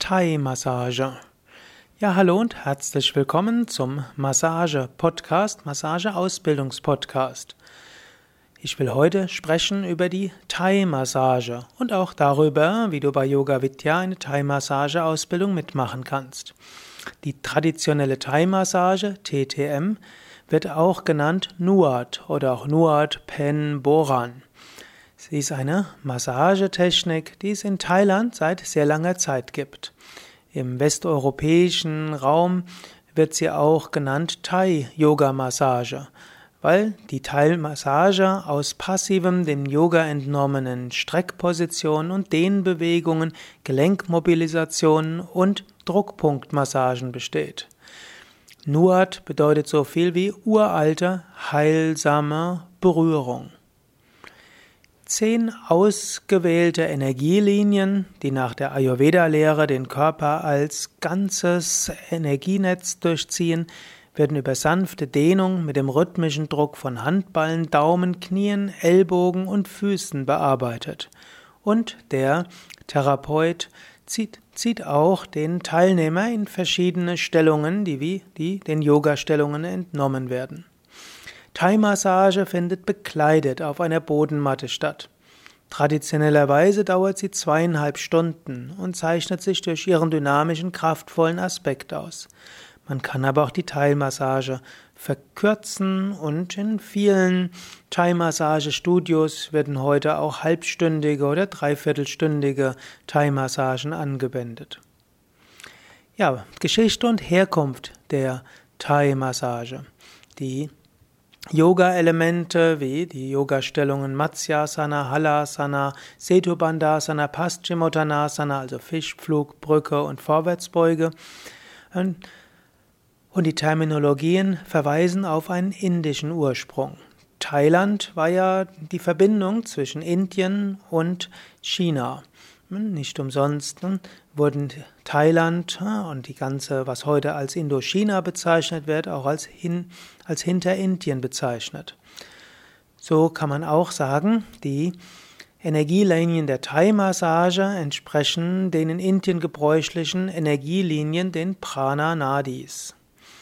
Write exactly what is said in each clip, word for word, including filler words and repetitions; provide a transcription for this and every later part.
Thai-Massage. Ja, hallo und herzlich willkommen zum Massage-Podcast, Massage-Ausbildungspodcast. Ich will heute sprechen über die Thai-Massage und auch darüber, wie du bei Yoga Vidya eine Thai-Massage-Ausbildung mitmachen kannst. Die traditionelle Thai-Massage, T T M, wird auch genannt Nuat oder auch Nuat Pen Boran. Sie ist eine Massagetechnik, die es in Thailand seit sehr langer Zeit gibt. Im westeuropäischen Raum wird sie auch genannt Thai-Yoga-Massage, weil die Thai-Massage aus passivem, dem Yoga entnommenen Streckpositionen und Dehnbewegungen, Gelenkmobilisationen und Druckpunktmassagen besteht. Nuat bedeutet so viel wie uralte, heilsame Berührung. Zehn ausgewählte Energielinien, die nach der Ayurveda-Lehre den Körper als ganzes Energienetz durchziehen, werden über sanfte Dehnung mit dem rhythmischen Druck von Handballen, Daumen, Knien, Ellbogen und Füßen bearbeitet. Und der Therapeut zieht, zieht auch den Teilnehmer in verschiedene Stellungen, die wie die den Yoga-Stellungen entnommen werden. Thai-Massage findet bekleidet auf einer Bodenmatte statt. Traditionellerweise dauert sie zweieinhalb Stunden und zeichnet sich durch ihren dynamischen, kraftvollen Aspekt aus. Man kann aber auch die Thai-Massage verkürzen und in vielen Thai-Massage-Studios werden heute auch halbstündige oder dreiviertelstündige Thai-Massagen angewendet. Ja, Geschichte und Herkunft der Thai-Massage. Die Yoga-Elemente wie die Yoga-Stellungen Matsyasana, Halasana, Setubandhasana, Paschimottanasana, also Fisch, Flug, Brücke und Vorwärtsbeuge. Und die Terminologien verweisen auf einen indischen Ursprung. Thailand war ja die Verbindung zwischen Indien und China. Nicht umsonst wurden Thailand und die ganze, was heute als Indochina bezeichnet wird, auch als, hin, als Hinterindien bezeichnet. So kann man auch sagen, die Energielinien der Thai-Massage entsprechen den in Indien gebräuchlichen Energielinien, den Prana-Nadis.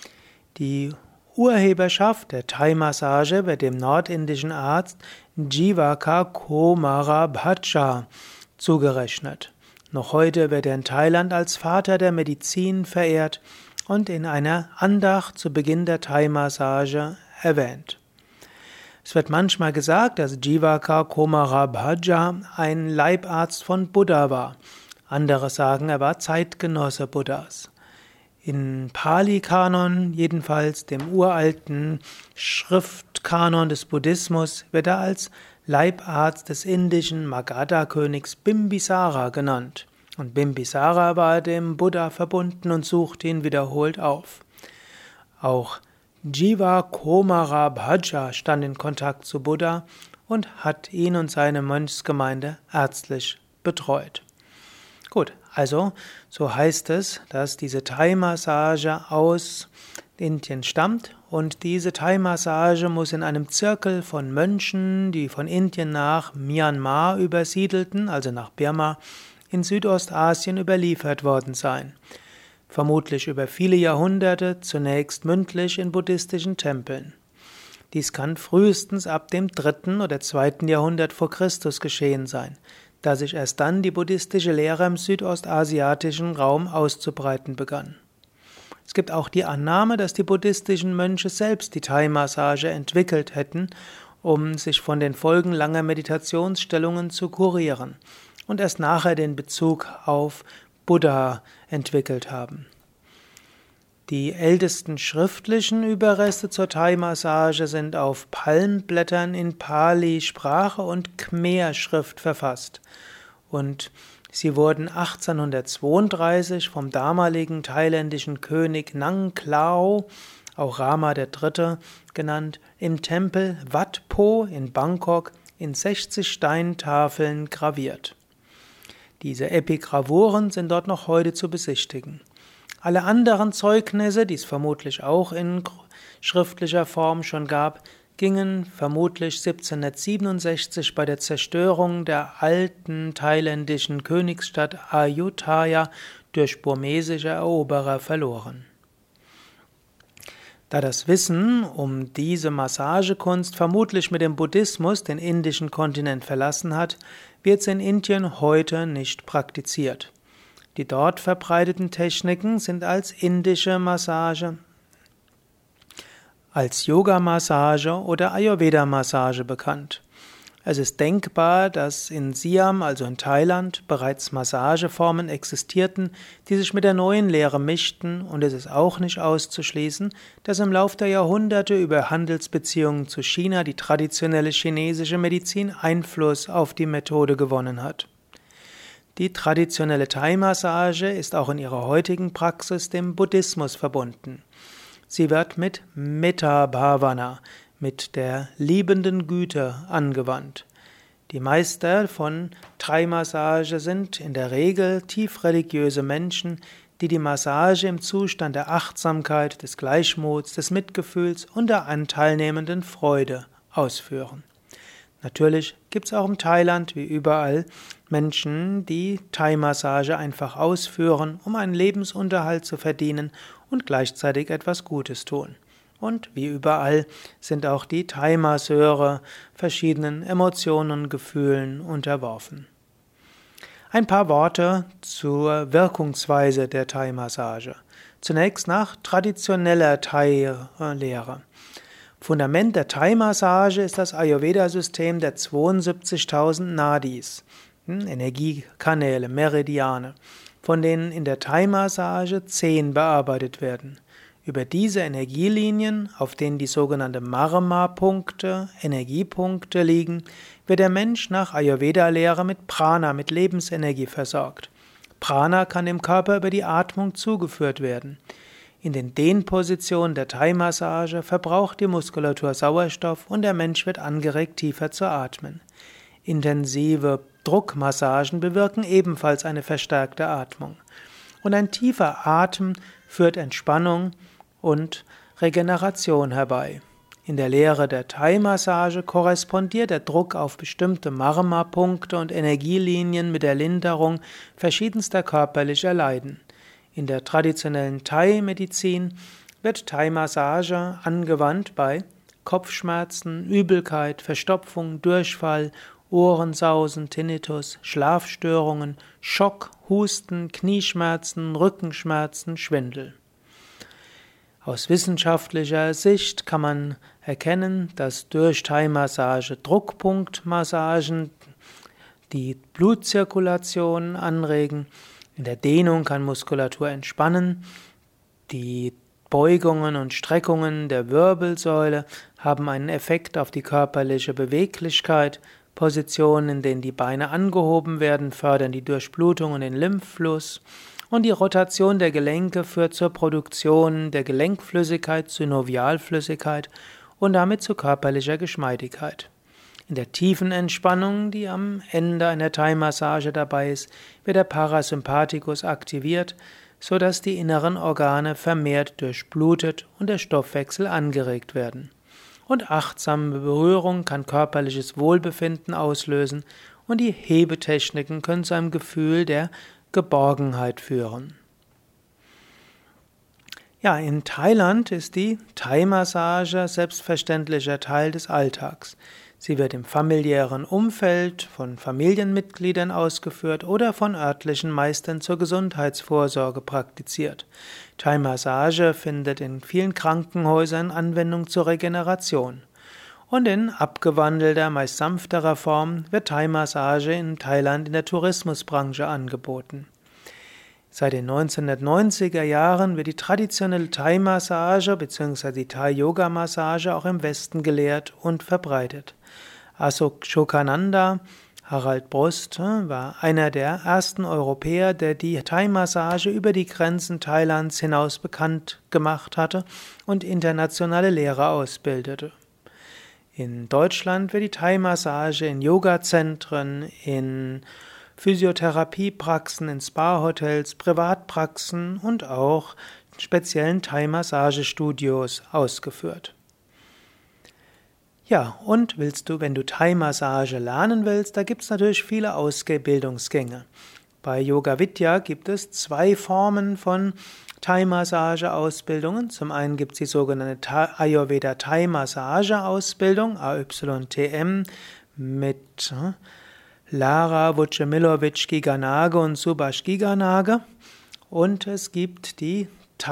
Die Urheberschaft der Thai-Massage wird dem nordindischen Arzt Jivaka Komarabhaja zugerechnet. Noch heute wird er in Thailand als Vater der Medizin verehrt und in einer Andacht zu Beginn der Thai-Massage erwähnt. Es wird manchmal gesagt, dass Jivaka Komarabhaja ein Leibarzt von Buddha war. Andere sagen, er war Zeitgenosse Buddhas. In Pali-Kanon, jedenfalls dem uralten Schriftkanon des Buddhismus, wird er als Leibarzt des indischen Magadha-Königs Bimbisara genannt. Und Bimbisara war dem Buddha verbunden und suchte ihn wiederholt auf. Auch Jiva Komarabhaja stand in Kontakt zu Buddha und hat ihn und seine Mönchsgemeinde ärztlich betreut. Gut, also so heißt es, dass diese Thai-Massage aus Indien stammt und diese Thai-Massage muss in einem Zirkel von Mönchen, die von Indien nach Myanmar übersiedelten, also nach Birma, in Südostasien überliefert worden sein. Vermutlich über viele Jahrhunderte, zunächst mündlich in buddhistischen Tempeln. Dies kann frühestens ab dem dritten oder zweiten Jahrhundert vor Christus geschehen sein, da sich erst dann die buddhistische Lehre im südostasiatischen Raum auszubreiten begann. Es gibt auch die Annahme, dass die buddhistischen Mönche selbst die Thai-Massage entwickelt hätten, um sich von den Folgen langer Meditationsstellungen zu kurieren und erst nachher den Bezug auf Buddha entwickelt haben. Die ältesten schriftlichen Überreste zur Thai-Massage sind auf Palmblättern in Pali-Sprache und Khmer-Schrift verfasst und sie wurden achtzehnhundertzweiunddreißig vom damaligen thailändischen König Nang Klao, auch Rama der Dritte genannt, im Tempel Wat Po in Bangkok in sechzig Steintafeln graviert. Diese Epigravuren sind dort noch heute zu besichtigen. Alle anderen Zeugnisse, die es vermutlich auch in schriftlicher Form schon gab, gingen vermutlich siebzehnhundertsiebenundsechzig bei der Zerstörung der alten thailändischen Königsstadt Ayutthaya durch burmesische Eroberer verloren. Da das Wissen um diese Massagekunst vermutlich mit dem Buddhismus den indischen Kontinent verlassen hat, wird sie in Indien heute nicht praktiziert. Die dort verbreiteten Techniken sind als indische Massage, als Yoga-Massage oder Ayurveda-Massage bekannt. Es ist denkbar, dass in Siam, also in Thailand, bereits Massageformen existierten, die sich mit der neuen Lehre mischten, und es ist auch nicht auszuschließen, dass im Lauf der Jahrhunderte über Handelsbeziehungen zu China die traditionelle chinesische Medizin Einfluss auf die Methode gewonnen hat. Die traditionelle Thai-Massage ist auch in ihrer heutigen Praxis dem Buddhismus verbunden. Sie wird mit Metta Bhavana, mit der liebenden Güte angewandt. Die Meister von Thai-Massage sind in der Regel tief religiöse Menschen, die die Massage im Zustand der Achtsamkeit, des Gleichmuts, des Mitgefühls und der anteilnehmenden Freude ausführen. Natürlich gibt es auch in Thailand, wie überall, Menschen, die Thai-Massage einfach ausführen, um einen Lebensunterhalt zu verdienen und gleichzeitig etwas Gutes tun. Und wie überall sind auch die Thai-Masseure verschiedenen Emotionen und Gefühlen unterworfen. Ein paar Worte zur Wirkungsweise der Thai-Massage. Zunächst nach traditioneller Thai-Lehre. Fundament der Thai-Massage ist das Ayurveda-System der zweiundsiebzigtausend Nadis, Energiekanäle, Meridiane, von denen in der Thai-Massage zehn bearbeitet werden. Über diese Energielinien, auf denen die sogenannten Marma-Punkte, Energiepunkte liegen, wird der Mensch nach Ayurveda-Lehre mit Prana, mit Lebensenergie versorgt. Prana kann dem Körper über die Atmung zugeführt werden. In den Dehnpositionen der Thai-Massage verbraucht die Muskulatur Sauerstoff und der Mensch wird angeregt, tiefer zu atmen. Intensive Druckmassagen bewirken ebenfalls eine verstärkte Atmung. Und ein tiefer Atem führt Entspannung und Regeneration herbei. In der Lehre der Thai-Massage korrespondiert der Druck auf bestimmte Marma-Punkte und Energielinien mit der Linderung verschiedenster körperlicher Leiden. In der traditionellen Thai-Medizin wird Thai-Massage angewandt bei Kopfschmerzen, Übelkeit, Verstopfung, Durchfall, Ohrensausen, Tinnitus, Schlafstörungen, Schock, Husten, Knieschmerzen, Rückenschmerzen, Schwindel. Aus wissenschaftlicher Sicht kann man erkennen, dass durch Thai-Massage Druckpunktmassagen die Blutzirkulation anregen. In der Dehnung kann Muskulatur entspannen. Die Beugungen und Streckungen der Wirbelsäule haben einen Effekt auf die körperliche Beweglichkeit. Positionen, in denen die Beine angehoben werden, fördern die Durchblutung und den Lymphfluss. Und die Rotation der Gelenke führt zur Produktion der Gelenkflüssigkeit, Synovialflüssigkeit und damit zu körperlicher Geschmeidigkeit. In der tiefen Entspannung, die am Ende einer Thai-Massage dabei ist, wird der Parasympathikus aktiviert, sodass die inneren Organe vermehrt durchblutet und der Stoffwechsel angeregt werden. Und achtsame Berührung kann körperliches Wohlbefinden auslösen und die Hebetechniken können zu einem Gefühl der Geborgenheit führen. Ja, in Thailand ist die Thai-Massage selbstverständlicher Teil des Alltags. Sie wird im familiären Umfeld von Familienmitgliedern ausgeführt oder von örtlichen Meistern zur Gesundheitsvorsorge praktiziert. Thai-Massage findet in vielen Krankenhäusern Anwendung zur Regeneration. Und in abgewandelter, meist sanfterer Form wird Thai-Massage in Thailand in der Tourismusbranche angeboten. Seit den neunzehnhundertneunziger Jahren wird die traditionelle Thai-Massage bzw. die Thai-Yoga-Massage auch im Westen gelehrt und verbreitet. Ashokananda, Harald Brust, war einer der ersten Europäer, der die Thai-Massage über die Grenzen Thailands hinaus bekannt gemacht hatte und internationale Lehrer ausbildete. In Deutschland wird die Thai-Massage in Yoga-Zentren, in Physiotherapiepraxen, in Spa-Hotels, Privatpraxen und auch speziellen Thai-Massagestudios ausgeführt. Ja, und willst du, wenn du Thai-Massage lernen willst, da gibt es natürlich viele Ausbildungsgänge. Bei Yoga Vidya gibt es zwei Formen von Thai-Massage-Ausbildungen. Zum einen gibt es die sogenannte Ayurveda Thai-Massage-Ausbildung, A Y T M, mit Lara Vucemilovic Giganage und Subhash Giganage. Und es gibt die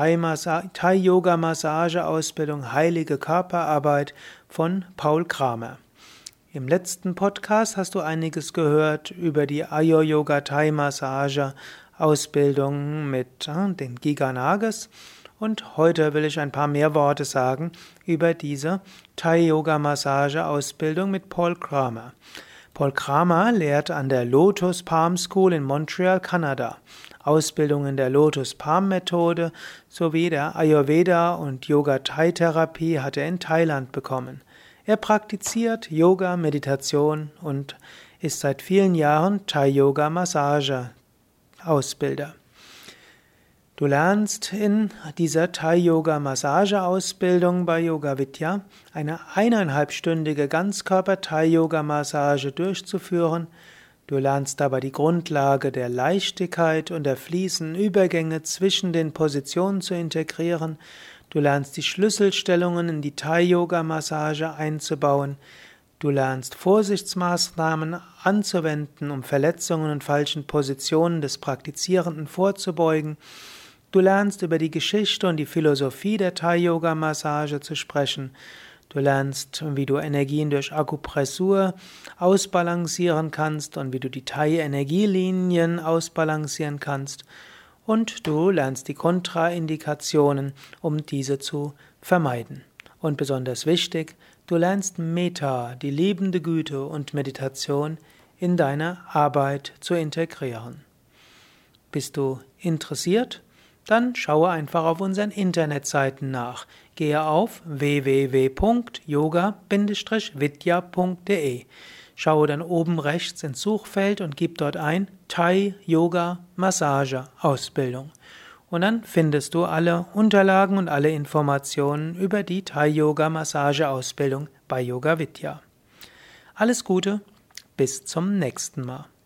Thai-Yoga-Massage-Ausbildung Heilige Körperarbeit von Paul Kramer. Im letzten Podcast hast du einiges gehört über die Ayur-Yoga Thai-Massage-Ausbildung mit äh, den Giganagas. Und heute will ich ein paar mehr Worte sagen über diese Thai-Yoga-Massage-Ausbildung mit Paul Kramer. Paul Kramer lehrt an der Lotus Palm School in Montreal, Kanada. Ausbildung in der Lotus Palm Methode sowie der Ayurveda und Yoga-Thai-Therapie hat er in Thailand bekommen. Er praktiziert Yoga, Meditation und ist seit vielen Jahren Thai-Yoga-Massage-Ausbilder. Du lernst in dieser Thai-Yoga-Massage-Ausbildung bei Yoga Vidya eine eineinhalbstündige Ganzkörper-Thai-Yoga-Massage durchzuführen. Du lernst dabei die Grundlage der Leichtigkeit und der fließenden Übergänge zwischen den Positionen zu integrieren. Du lernst die Schlüsselstellungen in die Thai-Yoga-Massage einzubauen. Du lernst Vorsichtsmaßnahmen anzuwenden, um Verletzungen und falschen Positionen des Praktizierenden vorzubeugen. Du lernst über die Geschichte und die Philosophie der Thai-Yoga-Massage zu sprechen. Du lernst, wie du Energien durch Akupressur ausbalancieren kannst und wie du die Thai-Energielinien ausbalancieren kannst. Und du lernst die Kontraindikationen, um diese zu vermeiden. Und besonders wichtig, du lernst Metta, die liebende Güte und Meditation in deine Arbeit zu integrieren. Bist du interessiert? Dann schaue einfach auf unseren Internetseiten nach. Gehe auf w w w punkt yoga vidya punkt de. Schaue dann oben rechts ins Suchfeld und gib dort ein Thai-Yoga-Massage-Ausbildung. Und dann findest du alle Unterlagen und alle Informationen über die Thai-Yoga-Massage-Ausbildung bei Yoga Vidya. Alles Gute, bis zum nächsten Mal.